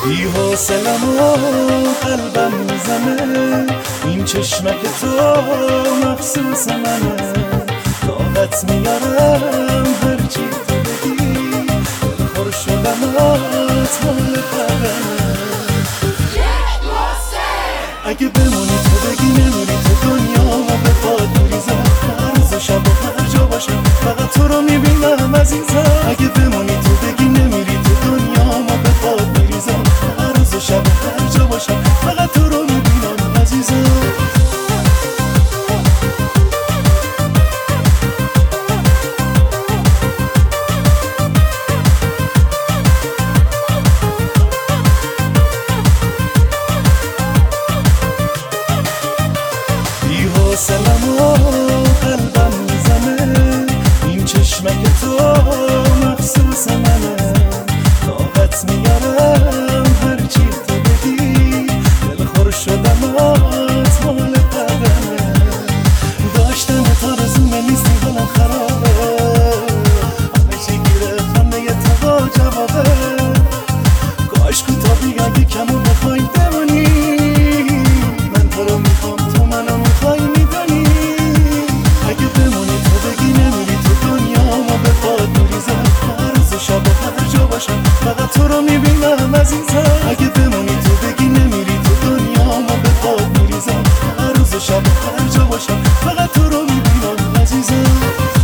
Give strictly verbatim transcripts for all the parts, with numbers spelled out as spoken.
بی حوصلم و قلبم میزنه، این چشمک تو مخصوص منه. طاقت میارم هرچی تو بگی، دلخور شدمات مال قدمه. اگه بمونی تو بگی نمیری تو دنیا ما به باد میریزم، هر روز و شب و هر جا باشم فقط تو رو میبینم عزیزم. اگه بمونی تو بگی نمیری تو دنیا ما به باد میریزم، هر روز و شب و هر جا باشم فقط تو رو میبینم عزیزم. حوصلم و قلبم میزنه، این چشمک تو مخصوص منه. طاقت میارم هرچی تو بگی، دلخور شدمات مال قدمه. داشتم تو رزومه نیستی حالم خرابه، همه چی گیره خنده تو با جوابه. کاش کوتا بیگه کمو بخوای بمونی، من تو رو میخوام تو منو میخوای میدونی. اگه بمونی تو بگی نمیری تو دنیا ما به باد میریزم، هر روز و شب و هر جا باشم فقط تو رو میبینم عزیزم. اگه بمونی تو بگی نمیری تو دنیا ما به باد میریزم، هر روز و شب و هر جا باشم فقط تو رو میبینم عزیزم.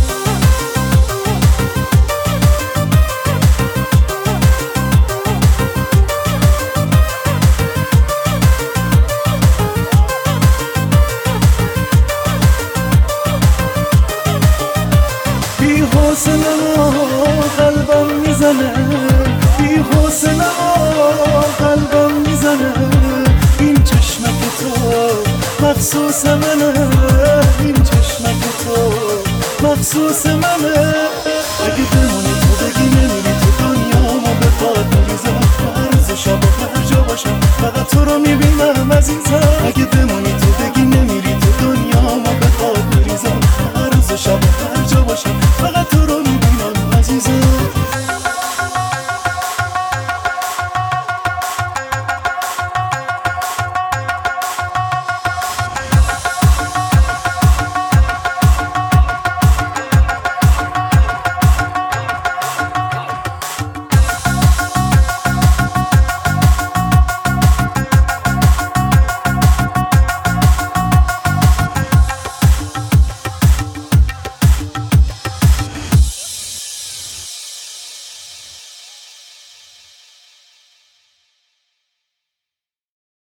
بی حوصلم قلبم میزنه، بی حوصلم قلبم میزنه. این چشمک تو مخصوص منه، این چشمک تو مخصوص منه. اگه بمونی تو بگی نمیری تو دنیا ما به باد میریزم، هر روز و شب و هر جا باشم فقط تو رو میبینم عزیزم.